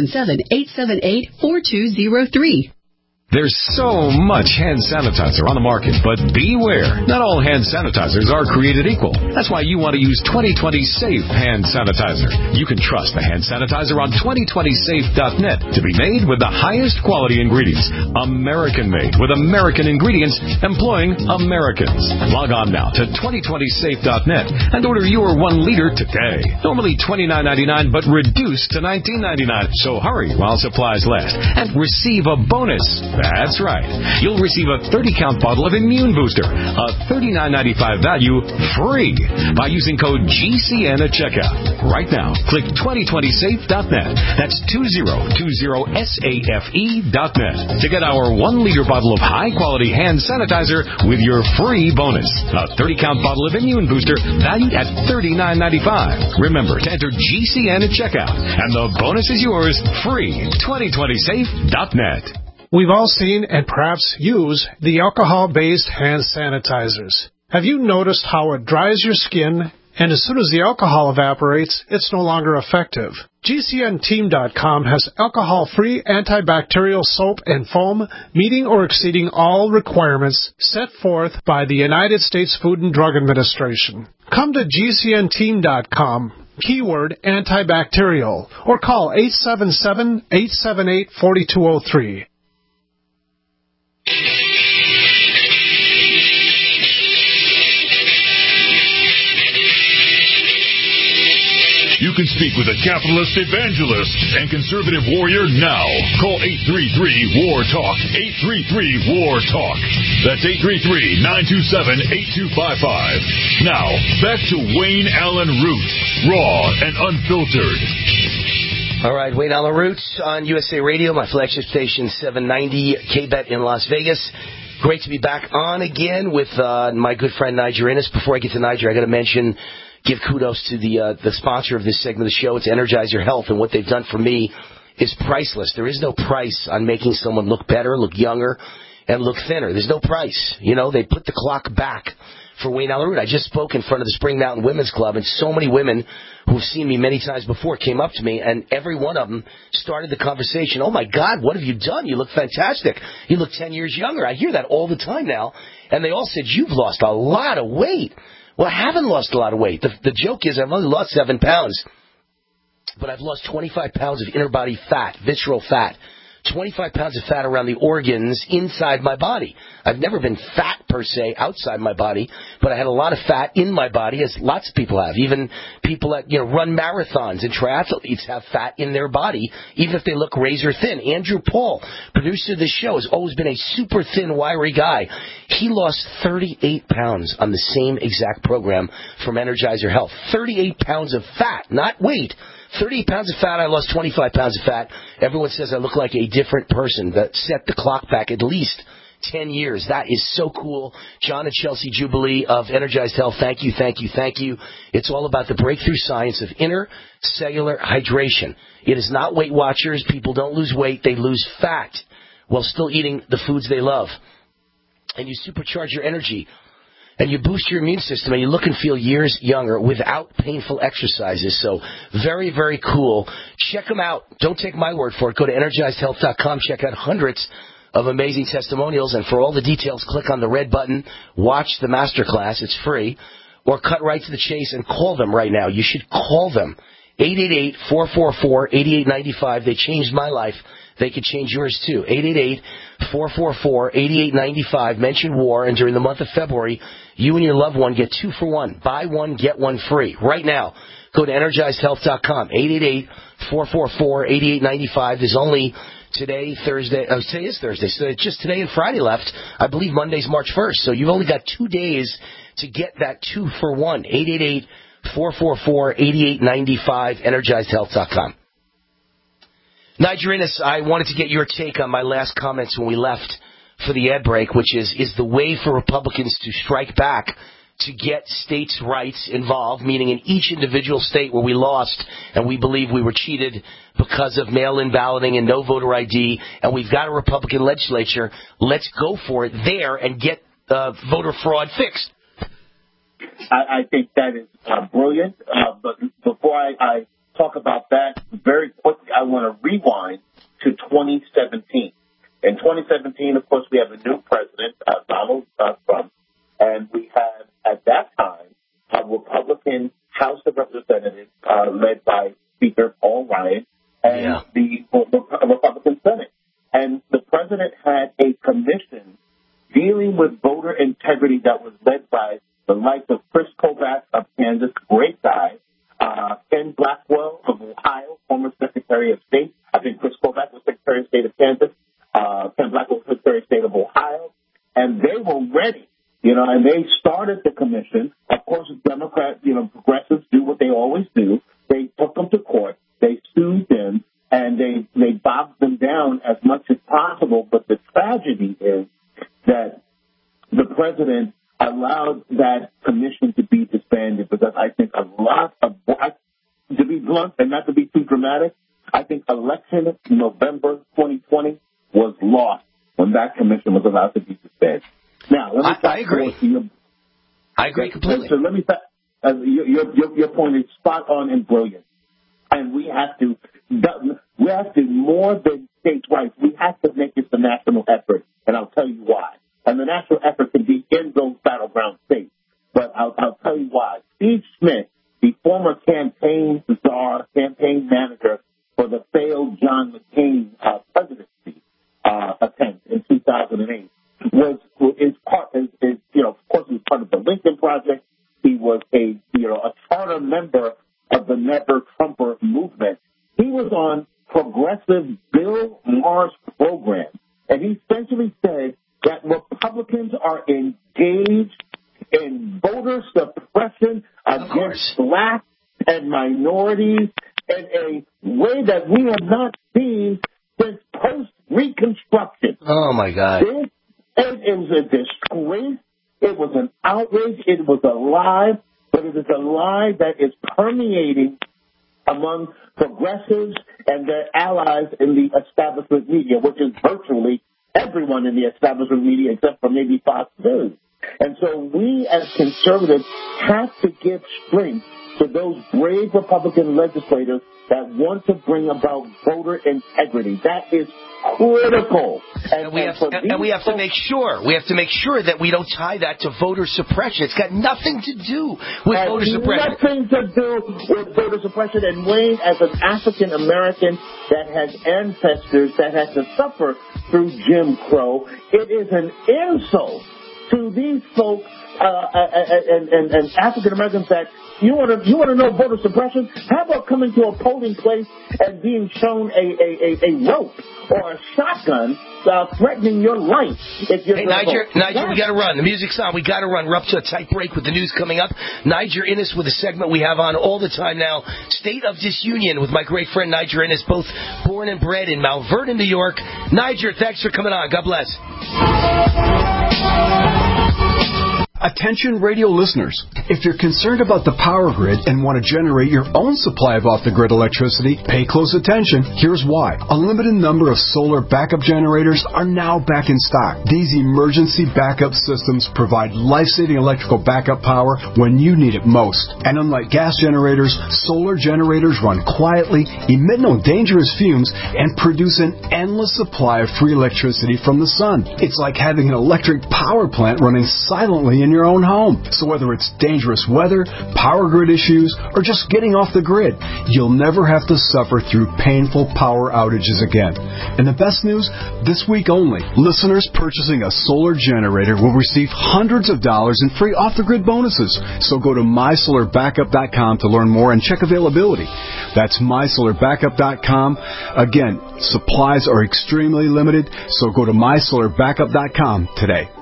877-878-4203. There's so much hand sanitizer on the market, but beware. Not all hand sanitizers are created equal. That's why you want to use 2020 Safe hand sanitizer. You can trust the hand sanitizer on 2020safe.net to be made with the highest quality ingredients. American made with American ingredients employing Americans. Log on now to 2020safe.net and order your 1 liter today. Normally $29.99 but reduced to $19.99. So hurry while supplies last and receive a bonus. That's right. You'll receive a 30-count bottle of Immune Booster, a $39.95 value, free by using code GCN at checkout. Right now, click 2020safe.net. That's 2020safe.net to get our 1 liter bottle of high-quality hand sanitizer with your free bonus. A 30-count bottle of Immune Booster valued at $39.95. Remember to enter GCN at checkout, and the bonus is yours free. 2020safe.net. We've all seen and perhaps use the alcohol-based hand sanitizers. Have you noticed how it dries your skin, and as soon as the alcohol evaporates, it's no longer effective? GCNteam.com has alcohol-free antibacterial soap and foam meeting or exceeding all requirements set forth by the United States Food and Drug Administration. Come to GCNteam.com. Keyword antibacterial, or call 877-878-4203. You can speak with a capitalist evangelist and conservative warrior now. Call 833-WAR-TALK. 833-WAR-TALK. That's 833-927-8255. Now, back to Wayne Allyn Root, raw and unfiltered. All right, Wayne Allyn Root on USA Radio, my flagship station, 790 KBET in Las Vegas. Great to be back on again with my good friend Niger Innes. Before I get to Niger, I got to mention, give kudos to the sponsor of this segment of the show. It's Energize Your Health, and what they've done for me is priceless. There is no price on making someone look better, look younger, and look thinner. There's no price. You know, they put the clock back for Wayne Allyn Root. I just spoke in front of the Spring Mountain Women's Club, and so many women who've seen me many times before came up to me, and every one of them started the conversation. Oh, my God, what have you done? You look fantastic. You look 10 years younger. I hear that all the time now. And they all said, you've lost a lot of weight. Well, I haven't lost a lot of weight. The joke is I've only lost 7 pounds, but I've lost 25 pounds of inner body fat, visceral fat, 25 pounds of fat around the organs inside my body. I've never been fat per se outside my body, but I had a lot of fat in my body, as lots of people have. Even people that run marathons and triathletes have fat in their body, even if they look razor thin. Andrew Paul, producer of this show, has always been a super thin, wiry guy. He lost 38 pounds on the same exact program from Energizer Health. 38 pounds of fat, not weight. 38 pounds of fat, I lost 25 pounds of fat. Everyone says I look like a different person. That set the clock back at least 10 years. That is so cool. John and Chelsea Jubilee of Energized Health, thank you, thank you, thank you. It's all about the breakthrough science of inner cellular hydration. It is not Weight Watchers. People don't lose weight. They lose fat while still eating the foods they love. And you supercharge your energy. And you boost your immune system, and you look and feel years younger without painful exercises. So very, very cool. Check them out. Don't take my word for it. Go to EnergizedHealth.com. Check out hundreds of amazing testimonials. And for all the details, click on the red button. Watch the masterclass. It's free. Or cut right to the chase and call them right now. You should call them. 888-444-8895. They changed my life. they could change yours too. 888-444-8895. Mention war, and during the month of February, you and your loved one get 2 for 1. Buy one, get one free. Right now, go to EnergizedHealth.com. 888-444-8895. There's only today, Thursday. Today is Thursday, so it's just today and Friday left. I believe Monday's March 1st, so you've only got 2 days to get that 2 for 1. 888-444-8895. EnergizedHealth.com. Niger Innes, I wanted to get your take on my last comments when we left for the ad break, which is the way for Republicans to strike back to get states' rights involved, meaning in each individual state where we lost and we believe we were cheated because of mail-in balloting and no voter ID, and we've got a Republican legislature, let's go for it there and get voter fraud fixed. I think that is brilliant, but before I talk about that, very quickly, I want to rewind to 2017. In 2017, of course, we have a new president, Donald Trump, and we had, at that time, a Republican House of Representatives led by Speaker Paul Ryan and the Republican Senate. And the president had a commission dealing with voter integrity that was led by the likes of Chris Kobach of Kansas, great guy, Ken Blackwell of Ohio, former Secretary of State. I think Chris Kobach was Secretary of State of Kansas. Ken Blackwell was Secretary of State of Ohio. And they were ready, and they started the commission. Of course, Democrats, progressives do what they always do. They took them to court. They sued them, and they bogged them down as much as possible. But the tragedy is that the president allowed that commission to be disbanded because I think a lot of, to be blunt and not to be too dramatic, I think election November 2020 was lost when that commission was allowed to be disbanded. Now, let me I agree. I agree completely. So let me your point is spot on and brilliant. And we have to more than states' rights. We have to make this a national effort, and I'll tell you why. And the national effort can be in those battleground states. But I'll tell you why. Steve Smith, the former campaign manager for the failed John McCain presidency attempt in 2008, of course, he was part of the Lincoln Project. He was a charter member of the Never Trumper movement. He was on progressive Bill Maher's program, and he essentially said that Republicans are engaged in voter suppression against blacks and minorities in a way that we have not seen since post-Reconstruction. Oh, my God. It was a disgrace. It was an outrage. It was a lie, but it is a lie that is permeating among progressives and their allies in the establishment media, which is virtually everyone in the establishment media except for maybe Fox News. And so we as conservatives have to give strength to those brave Republican legislators that want to bring about voter integrity. That is critical. And we have to make sure that we don't tie that to voter suppression. It's got nothing to do with voter suppression. Nothing to do with voter suppression. And Wayne, as an African American that has ancestors that had to suffer through Jim Crow, it is an insult to these folks and African Americans that you want to know voter suppression? How about coming to a polling place and being shown a rope or a shotgun threatening your life? Hey, Niger, we got to run. The music's on. We got to run. We're up to a tight break with the news coming up. Niger Innes with a segment we have on all the time now. State of Disunion with my great friend Niger Innes, both born and bred in Mount Vernon, New York. Niger, thanks for coming on. God bless. Attention radio listeners, if you're concerned about the power grid and want to generate your own supply of off-the-grid electricity, pay close attention. Here's why. A limited number of solar backup generators are now back in stock. These emergency backup systems provide life-saving electrical backup power when you need it most. And unlike gas generators, solar generators run quietly, emit no dangerous fumes, and produce an endless supply of free electricity from the sun. It's like having an electric power plant running silently in in your own home. So whether it's dangerous weather, power grid issues, or just getting off the grid, you'll never have to suffer through painful power outages again. And the best news, this week only, listeners purchasing a solar generator will receive hundreds of dollars in free off-the-grid bonuses. So go to mysolarbackup.com to learn more and check availability. That's mysolarbackup.com. Again, supplies are extremely limited, so go to mysolarbackup.com today.